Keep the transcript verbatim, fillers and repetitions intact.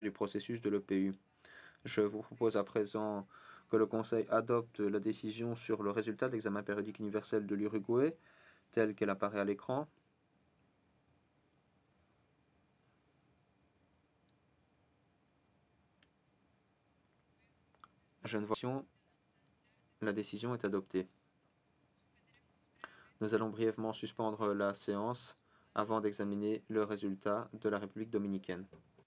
du processus de l'E P U. Je vous propose à présent que le Conseil adopte la décision sur le résultat de l'examen périodique universel de l'Uruguay, tel qu'elle apparaît à l'écran. Je ne vois pas. La décision est adoptée. Nous allons brièvement suspendre la séance avant d'examiner le résultat de la République dominicaine.